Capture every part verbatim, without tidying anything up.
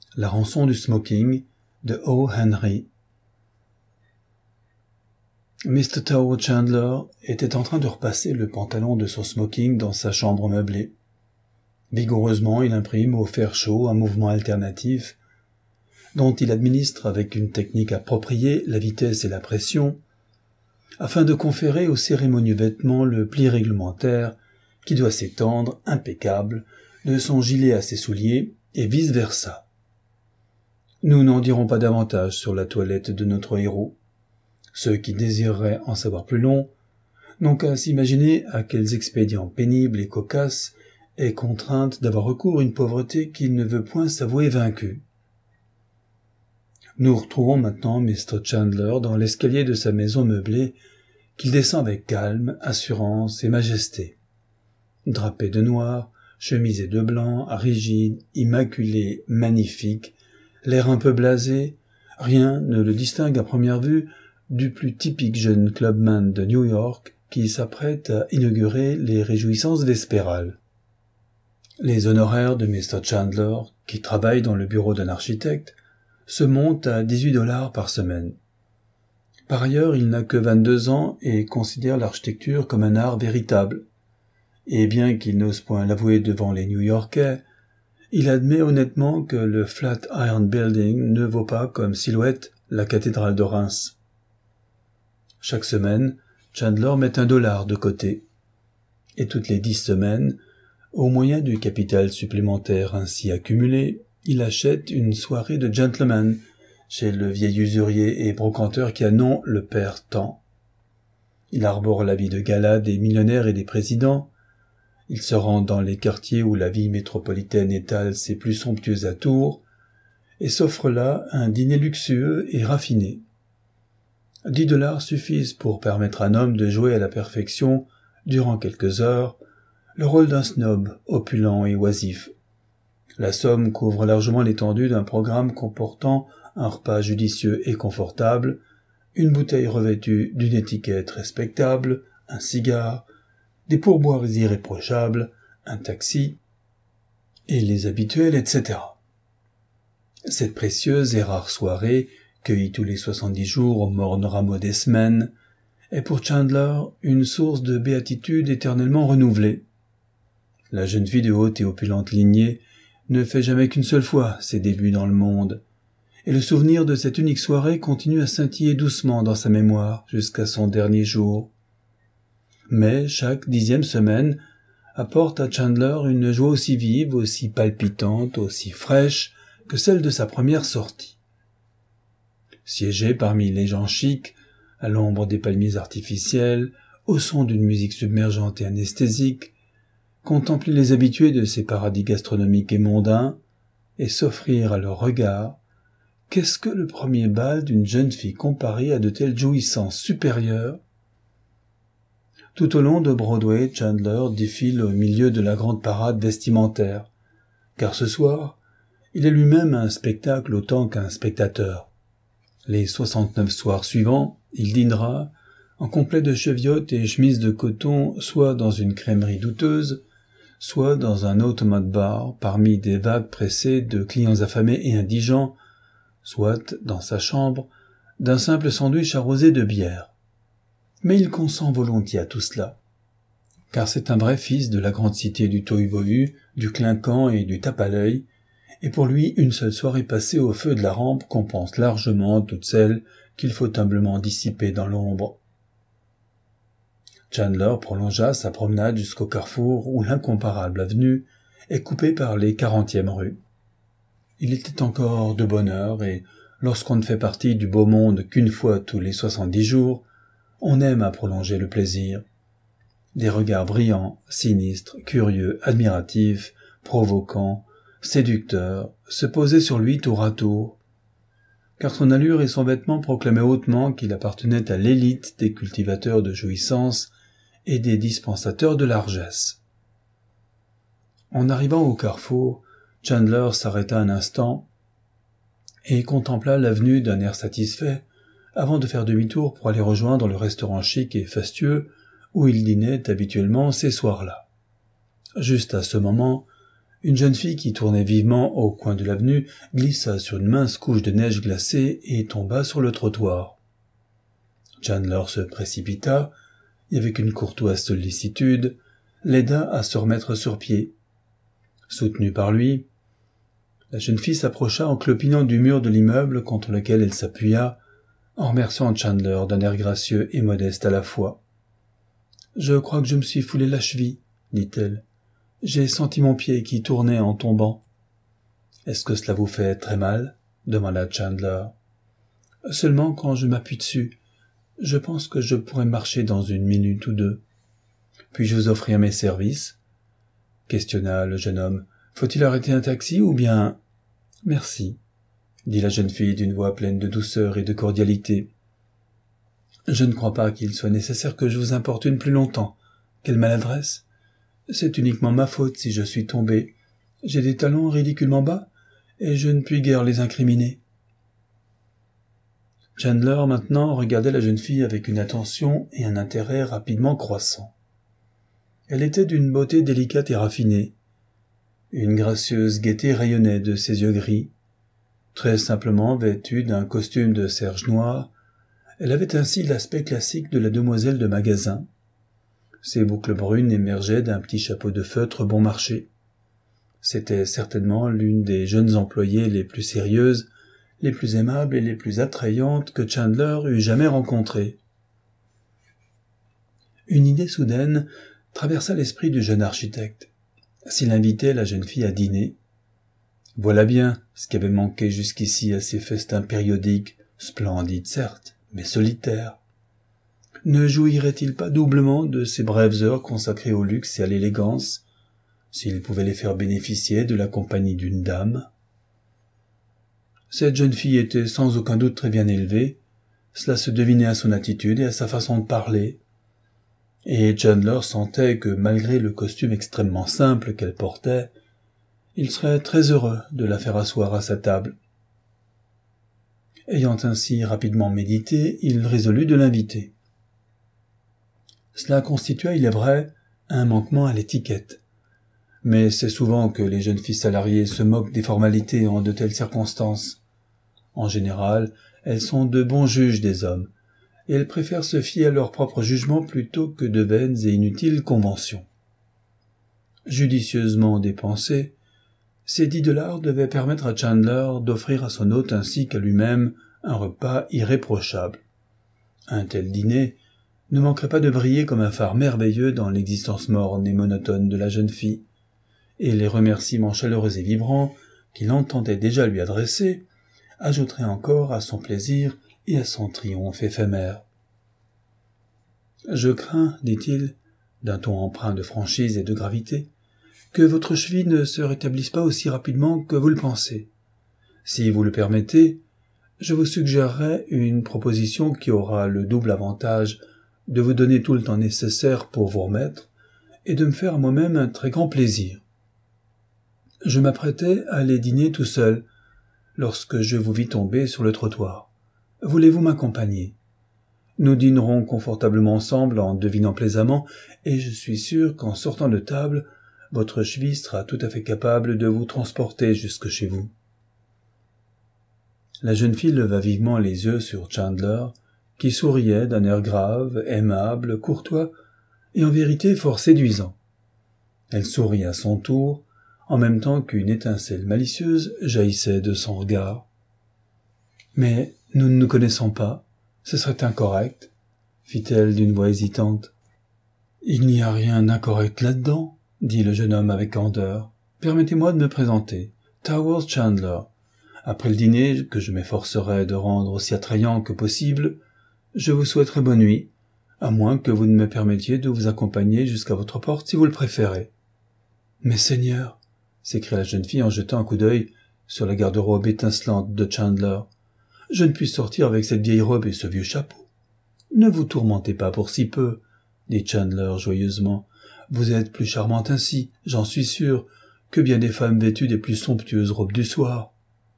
La rançon du smoking de O. Henry. mister Tower Chandler était en train de repasser le pantalon de son smoking dans sa chambre meublée. Vigoureusement, il imprime au fer chaud un mouvement alternatif dont il administre avec une technique appropriée la vitesse et la pression, afin de conférer au cérémonieux vêtement le pli réglementaire qui doit s'étendre, impeccable, de son gilet à ses souliers et vice-versa. Nous n'en dirons pas davantage sur la toilette de notre héros. Ceux qui désireraient en savoir plus long n'ont qu'à s'imaginer à quels expédients pénibles et cocasses est contrainte d'avoir recours une pauvreté qui ne veut point s'avouer vaincue. Nous retrouvons maintenant mister Chandler dans l'escalier de sa maison meublée qu'il descend avec calme, assurance et majesté. Drapé de noir, chemisé de blanc, rigide, immaculé, magnifique, l'air un peu blasé, rien ne le distingue à première vue du plus typique jeune clubman de New York qui s'apprête à inaugurer les réjouissances vespérales. Les honoraires de mister Chandler, qui travaille dans le bureau d'un architecte, se montent à dix-huit dollars par semaine. Par ailleurs, il n'a que vingt-deux ans et considère l'architecture comme un art véritable. Et bien qu'il n'ose point l'avouer devant les New-Yorkais, il admet honnêtement que le Flatiron Building ne vaut pas comme silhouette la cathédrale de Reims. Chaque semaine, Chandler met un dollar de côté. Et toutes les dix semaines, au moyen du capital supplémentaire ainsi accumulé, il achète une soirée de gentleman chez le vieil usurier et brocanteur qui a nom le père Tant. Il arbore l'habit de gala des millionnaires et des présidents. Il se rend dans les quartiers où la vie métropolitaine étale ses plus somptueux atours et s'offre là un dîner luxueux et raffiné. Dix dollars suffisent pour permettre à un homme de jouer à la perfection, durant quelques heures, le rôle d'un snob opulent et oisif. La somme couvre largement l'étendue d'un programme comportant un repas judicieux et confortable, une bouteille revêtue d'une étiquette respectable, un cigare, des pourboires irréprochables, un taxi, et les habituels, et cetera. Cette précieuse et rare soirée, cueillie tous les soixante-dix jours au morne rameau des semaines, est pour Chandler une source de béatitude éternellement renouvelée. La jeune fille de haute et opulente lignée ne fait jamais qu'une seule fois ses débuts dans le monde, et le souvenir de cette unique soirée continue à scintiller doucement dans sa mémoire jusqu'à son dernier jour. Mais chaque dixième semaine apporte à Chandler une joie aussi vive, aussi palpitante, aussi fraîche que celle de sa première sortie. Siéger parmi les gens chics, à l'ombre des palmiers artificiels, au son d'une musique submergente et anesthésique, contempler les habitués de ces paradis gastronomiques et mondains, et s'offrir à leur regard, qu'est-ce que le premier bal d'une jeune fille comparé à de telles jouissances supérieures? Tout au long de Broadway, Chandler défile au milieu de la grande parade vestimentaire, car ce soir, il est lui-même un spectacle autant qu'un spectateur. Les soixante-neuf soirs suivants, il dînera, en complet de cheviote et chemise de coton, soit dans une crèmerie douteuse, soit dans un automate bar parmi des vagues pressées de clients affamés et indigents, soit dans sa chambre, d'un simple sandwich arrosé de bière. Mais il consent volontiers à tout cela, car c'est un vrai fils de la grande cité du tohu-bohu, du clinquant et du tape à l'œil, et pour lui une seule soirée passée au feu de la rampe compense largement toutes celles qu'il faut humblement dissiper dans l'ombre. Chandler prolongea sa promenade jusqu'au carrefour où l'incomparable avenue est coupée par les quarantièmes rues. Il était encore de bonne heure et, lorsqu'on ne fait partie du beau monde qu'une fois tous les soixante-dix jours, on aime à prolonger le plaisir. Des regards brillants, sinistres, curieux, admiratifs, provoquants, séducteurs, se posaient sur lui tour à tour, car son allure et son vêtement proclamaient hautement qu'il appartenait à l'élite des cultivateurs de jouissance et des dispensateurs de largesse. En arrivant au carrefour, Chandler s'arrêta un instant et contempla l'avenue d'un air satisfait avant de faire demi-tour pour aller rejoindre le restaurant chic et fastueux où il dînait habituellement ces soirs-là. Juste à ce moment, Une jeune fille qui tournait vivement au coin de l'avenue glissa sur une mince couche de neige glacée et tomba sur le trottoir. Chandler se précipita et avec une courtoise sollicitude, l'aida à se remettre sur pied. Soutenue par lui, la jeune fille s'approcha en clopinant du mur de l'immeuble contre lequel elle s'appuya, en remerciant Chandler d'un air gracieux et modeste à la fois. « Je crois que je me suis foulé la cheville, » dit-elle. « J'ai senti mon pied qui tournait en tombant. »« Est-ce que cela vous fait très mal ?» demanda Chandler. « Seulement quand je m'appuie dessus. Je pense que je pourrais marcher dans une minute ou deux. »« Puis-je vous offrir mes services ?» questionna le jeune homme. « Faut-il arrêter un taxi ou bien... »« Merci, » dit la jeune fille d'une voix pleine de douceur et de cordialité. « Je ne crois pas qu'il soit nécessaire que je vous importune plus longtemps. Quelle maladresse! C'est uniquement ma faute si je suis tombé. J'ai des talons ridiculement bas, et je ne puis guère les incriminer. » Chandler, maintenant, regardait la jeune fille avec une attention et un intérêt rapidement croissants. Elle était d'une beauté délicate et raffinée. Une gracieuse gaieté rayonnait de ses yeux gris. Très simplement vêtue d'un costume de serge noir, elle avait ainsi l'aspect classique de la demoiselle de magasin. Ses boucles brunes émergeaient d'un petit chapeau de feutre bon marché. C'était certainement l'une des jeunes employées les plus sérieuses, les plus aimables et les plus attrayantes que Chandler eût jamais rencontrées. Une idée soudaine traversa l'esprit du jeune architecte. S'il invitait la jeune fille à dîner, voilà bien ce qui avait manqué jusqu'ici à ces festins périodiques, splendides certes, mais solitaires. Ne jouirait-il pas doublement de ces brèves heures consacrées au luxe et à l'élégance, s'il pouvait les faire bénéficier de la compagnie d'une dame? Cette jeune fille était sans aucun doute très bien élevée, cela se devinait à son attitude et à sa façon de parler, et Chandler sentait que malgré le costume extrêmement simple qu'elle portait, il serait très heureux de la faire asseoir à sa table. Ayant ainsi rapidement médité, il résolut de l'inviter. Cela constituait, il est vrai, un manquement à l'étiquette. Mais c'est souvent que les jeunes filles salariées se moquent des formalités en de telles circonstances. En général, elles sont de bons juges des hommes, et elles préfèrent se fier à leur propre jugement plutôt que de vaines et inutiles conventions. Judicieusement dépensés, ces dix dollars devaient permettre à Chandler d'offrir à son hôte ainsi qu'à lui-même un repas irréprochable. Un tel dîner ne manquerait pas de briller comme un phare merveilleux dans l'existence morne et monotone de la jeune fille, et les remerciements chaleureux et vibrants qu'il entendait déjà lui adresser ajouteraient encore à son plaisir et à son triomphe éphémère. « Je crains, dit-il, d'un ton empreint de franchise et de gravité, que votre cheville ne se rétablisse pas aussi rapidement que vous le pensez. Si vous le permettez, je vous suggérerai une proposition qui aura le double avantage de vous donner tout le temps nécessaire pour vous remettre et de me faire à moi-même un très grand plaisir. Je m'apprêtais à aller dîner tout seul lorsque je vous vis tomber sur le trottoir. Voulez-vous m'accompagner? Nous dînerons confortablement ensemble en devinant plaisamment, et je suis sûr qu'en sortant de table, votre cheville sera tout à fait capable de vous transporter jusque chez vous. » La jeune fille leva vivement les yeux sur Chandler, qui souriait d'un air grave, aimable, courtois, et en vérité fort séduisant. Elle sourit à son tour, en même temps qu'une étincelle malicieuse jaillissait de son regard. « Mais nous ne nous connaissons pas, ce serait incorrect, » fit-elle d'une voix hésitante. « Il n'y a rien d'incorrect là-dedans, » dit le jeune homme avec candeur. « Permettez-moi de me présenter, Towers Chandler. Après le dîner, que je m'efforcerai de rendre aussi attrayant que possible, je vous souhaiterai bonne nuit, à moins que vous ne me permettiez de vous accompagner jusqu'à votre porte si vous le préférez. »« Mais Seigneur !» s'écria la jeune fille en jetant un coup d'œil sur la garde-robe étincelante de Chandler. « Je ne puis sortir avec cette vieille robe et ce vieux chapeau. »« Ne vous tourmentez pas pour si peu, » dit Chandler joyeusement. « Vous êtes plus charmante ainsi, j'en suis sûr, que bien des femmes vêtues des plus somptueuses robes du soir. »«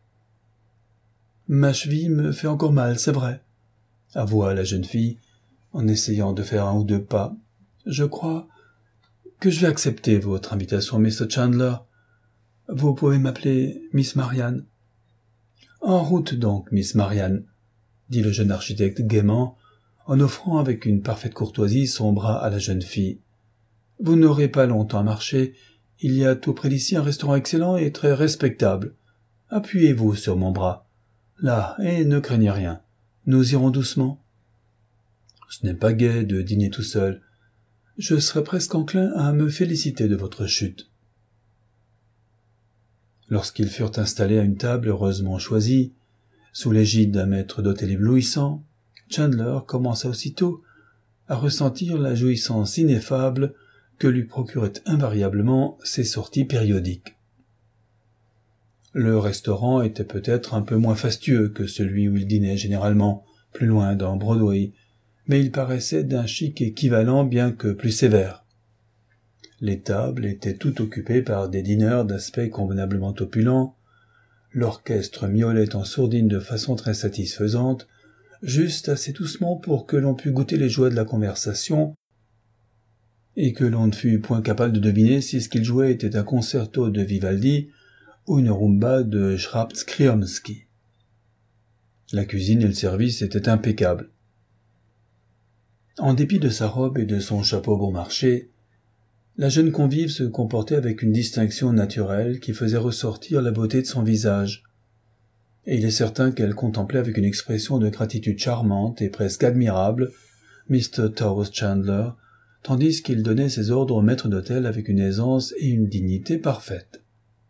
Ma cheville me fait encore mal, c'est vrai, » avoua la jeune fille, en essayant de faire un ou deux pas. « Je crois que je vais accepter votre invitation, mister Chandler. Vous pouvez m'appeler Miss Marianne. En route donc, Miss Marianne, dit le jeune architecte gaiement, en offrant avec une parfaite courtoisie son bras à la jeune fille. Vous n'aurez pas longtemps à marcher, il y a tout près d'ici un restaurant excellent et très respectable. Appuyez-vous sur mon bras. Là, et ne craignez rien. Nous irons doucement. Ce n'est pas gai de dîner tout seul. Je serais presque enclin à me féliciter de votre chute. Lorsqu'ils furent installés à une table heureusement choisie, sous l'égide d'un maître d'hôtel éblouissant, Chandler commença aussitôt à ressentir la jouissance ineffable que lui procuraient invariablement ses sorties périodiques. Le restaurant était peut-être un peu moins fastueux que celui où il dînait généralement, plus loin dans Broadway, mais il paraissait d'un chic équivalent bien que plus sévère. Les tables étaient toutes occupées par des dîneurs d'aspect convenablement opulent, l'orchestre miaulait en sourdine de façon très satisfaisante, juste assez doucement pour que l'on pût goûter les joies de la conversation, et que l'on ne fût point capable de deviner si ce qu'il jouait était un concerto de Vivaldi ou une rumba de Shrapskyomsky. La cuisine et le service étaient impeccables. En dépit de sa robe et de son chapeau bon marché, la jeune convive se comportait avec une distinction naturelle qui faisait ressortir la beauté de son visage, et il est certain qu'elle contemplait avec une expression de gratitude charmante et presque admirable mister Towers Chandler, tandis qu'il donnait ses ordres au maître d'hôtel avec une aisance et une dignité parfaites.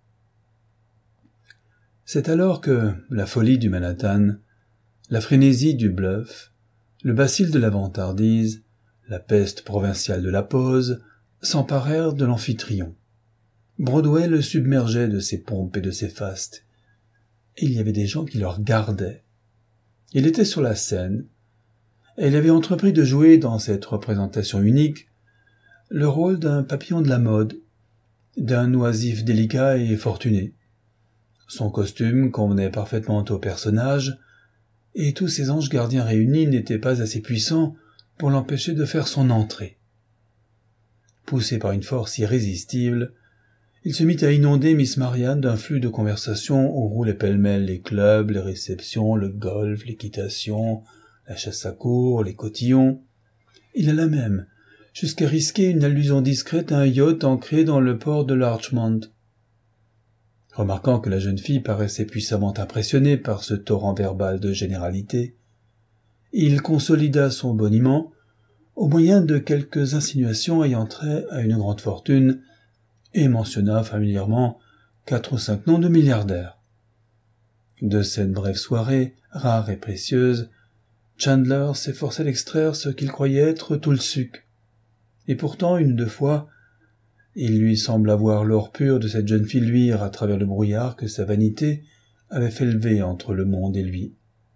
C'est alors que la folie du Manhattan, la frénésie du bluff, le bacille de la vantardise, la peste provinciale de la pose, s'emparèrent de l'amphitryon. Broadway le submergeait de ses pompes et de ses fastes. Et il y avait des gens qui le regardaient. Il était sur la scène, et il avait entrepris de jouer dans cette représentation unique le rôle d'un papillon de la mode, d'un oisif délicat et fortuné. Son costume convenait parfaitement au personnage, et tous ses anges gardiens réunis n'étaient pas assez puissants pour l'empêcher de faire son entrée. Poussé par une force irrésistible, il se mit à inonder Miss Marianne d'un flux de conversation où roulaient pêle-mêle les clubs, les réceptions, le golf, l'équitation, la chasse à courre, les cotillons. Il alla même jusqu'à risquer une allusion discrète à un yacht ancré dans le port de Larchmont. Remarquant que la jeune fille paraissait puissamment impressionnée par ce torrent verbal de généralité, il consolida son boniment au moyen de quelques insinuations ayant trait à une grande fortune et mentionna familièrement quatre ou cinq noms de milliardaires. De cette brève soirée, rare et précieuse, Chandler s'efforçait d'extraire ce qu'il croyait être tout le suc. Et pourtant, une ou deux fois, il lui sembla voir l'or pur de cette jeune fille luire à travers le brouillard que sa vanité avait fait lever entre le monde et lui.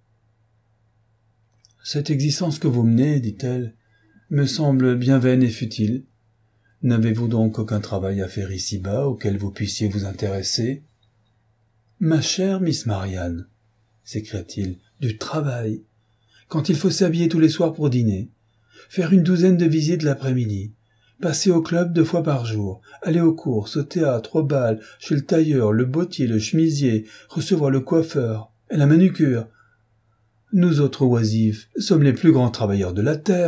« Cette existence que vous menez, dit-elle, me semble bien vaine et futile. N'avez-vous donc aucun travail à faire ici-bas auquel vous puissiez vous intéresser ?»« Ma chère Miss Marianne, s'écria-t-il, du travail, quand il faut s'habiller tous les soirs pour dîner, faire une douzaine de visites l'après-midi, passer au club deux fois par jour, aller aux courses, au théâtre, au bal, chez le tailleur, le bottier, le chemisier, recevoir le coiffeur et la manucure. Nous autres oisifs sommes les plus grands travailleurs de la terre. »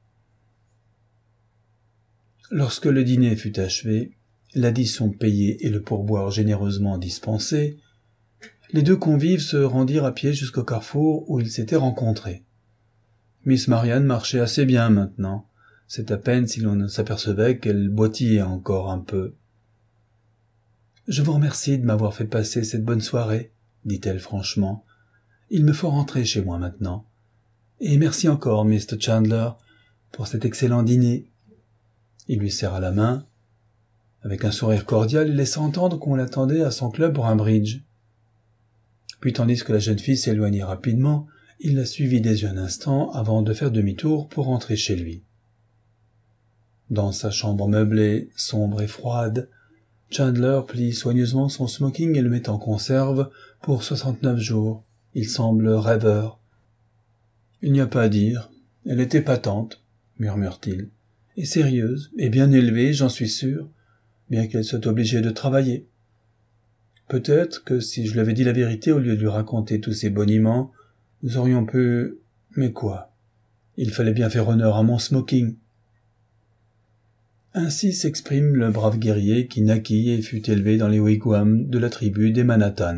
Lorsque le dîner fut achevé, l'addition payée et le pourboire généreusement dispensé, les deux convives se rendirent à pied jusqu'au carrefour où ils s'étaient rencontrés. Miss Marianne marchait assez bien maintenant. C'est à peine si l'on s'apercevait qu'elle boitillait encore un peu. « Je vous remercie de m'avoir fait passer cette bonne soirée, » dit-elle franchement. « Il me faut rentrer chez moi maintenant. Et merci encore, mister Chandler, pour cet excellent dîner. » Il lui serra la main. Avec un sourire cordial, il laissa entendre qu'on l'attendait à son club pour un bridge. Puis, tandis que la jeune fille s'éloignait rapidement, il la suivit des yeux un instant avant de faire demi-tour pour rentrer chez lui. Dans sa chambre meublée, sombre et froide, Chandler plie soigneusement son smoking et le met en conserve pour soixante-neuf jours. Il semble rêveur. « Il n'y a pas à dire. Elle était patente, » murmure-t-il, « et sérieuse, et bien élevée, j'en suis sûr, bien qu'elle soit obligée de travailler. Peut-être que si je lui avais dit la vérité au lieu de lui raconter tous ses boniments, nous aurions pu... Mais quoi? Il fallait bien faire honneur à mon smoking. Ainsi s'exprime le brave guerrier qui naquit et fut élevé dans les wigwams de la tribu des Manhattan.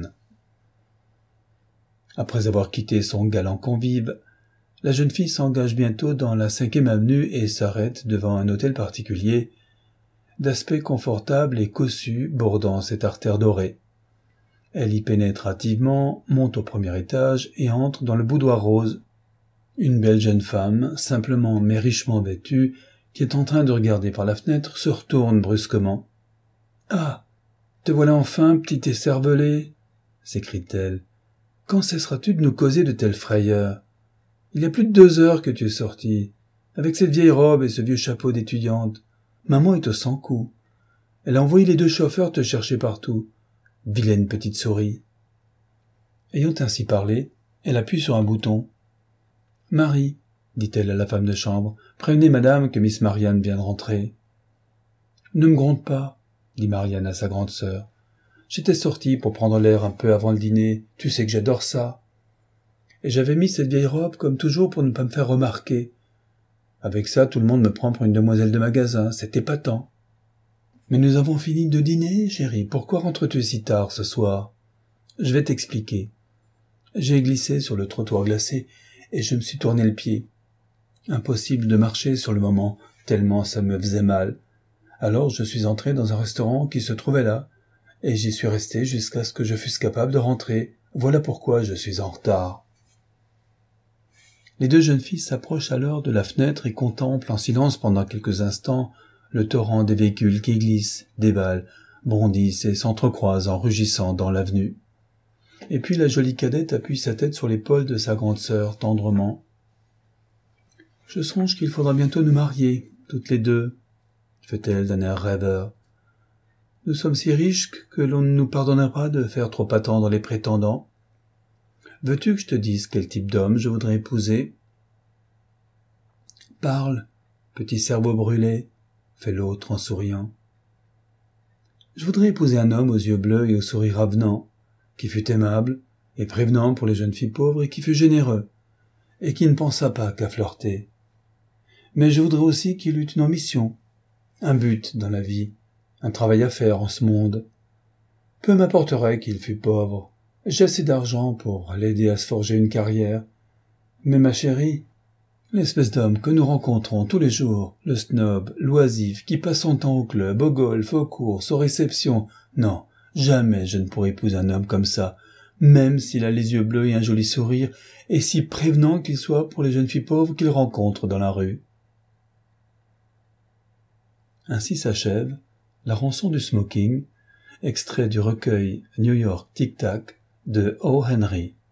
Après avoir quitté son galant convive, la jeune fille s'engage bientôt dans la cinquième avenue et s'arrête devant un hôtel particulier, d'aspect confortable et cossu bordant cette artère dorée. Elle y pénètre hâtivement, monte au premier étage et entre dans le boudoir rose. Une belle jeune femme, simplement mais richement vêtue, qui est en train de regarder par la fenêtre, se retourne brusquement. « Ah, te voilà enfin, petit écervelé !» s'écrie-t-elle. « Quand cesseras-tu de nous causer de telles frayeurs ? Il y a plus de deux heures que tu es sortie, avec cette vieille robe et ce vieux chapeau d'étudiante. Maman est au sans coup. Elle a envoyé les deux chauffeurs te chercher partout. Vilaine petite souris. » Ayant ainsi parlé, elle appuie sur un bouton. « Marie, » dit-elle à la femme de chambre, « prévenez madame que Miss Marianne vient de rentrer. »« Ne me gronde pas, » dit Marianne à sa grande sœur. « J'étais sortie pour prendre l'air un peu avant le dîner, tu sais que j'adore ça. Et j'avais mis cette vieille robe comme toujours pour ne pas me faire remarquer. Avec ça, tout le monde me prend pour une demoiselle de magasin, c'est épatant. Mais nous avons fini de dîner, chérie, pourquoi rentres-tu si tard ce soir ? Je vais t'expliquer. J'ai glissé sur le trottoir glacé et je me suis tourné le pied. Impossible de marcher sur le moment, tellement ça me faisait mal. Alors je suis entré dans un restaurant qui se trouvait là, et j'y suis resté jusqu'à ce que je fusse capable de rentrer. Voilà pourquoi je suis en retard. » Les deux jeunes filles s'approchent alors de la fenêtre et contemplent en silence pendant quelques instants le torrent des véhicules qui glissent, dévalent, bondissent et s'entrecroisent en rugissant dans l'avenue. Et puis la jolie cadette appuie sa tête sur l'épaule de sa grande sœur tendrement. « Je songe qu'il faudra bientôt nous marier, toutes les deux, » fait-elle d'un air rêveur. « Nous sommes si riches que l'on ne nous pardonnera pas de faire trop attendre les prétendants. Veux-tu que je te dise quel type d'homme je voudrais épouser ? » « Parle, petit cerveau brûlé, » fait l'autre en souriant. « Je voudrais épouser un homme aux yeux bleus et au sourire avenant, qui fût aimable et prévenant pour les jeunes filles pauvres et qui fût généreux, et qui ne pensât pas qu'à flirter. Mais je voudrais aussi qu'il eût une ambition, un but dans la vie, un travail à faire en ce monde. Peu m'importerait qu'il fût pauvre, j'ai assez d'argent pour l'aider à se forger une carrière. Mais ma chérie, l'espèce d'homme que nous rencontrons tous les jours, le snob, l'oisif, qui passe son temps au club, au golf, aux courses, aux réceptions, non, jamais je ne pourrais épouser un homme comme ça, même s'il a les yeux bleus et un joli sourire, et si prévenant qu'il soit pour les jeunes filles pauvres qu'il rencontre dans la rue. » Ainsi s'achève la rançon du smoking, extrait du recueil New York Tic Tac de O. Henry.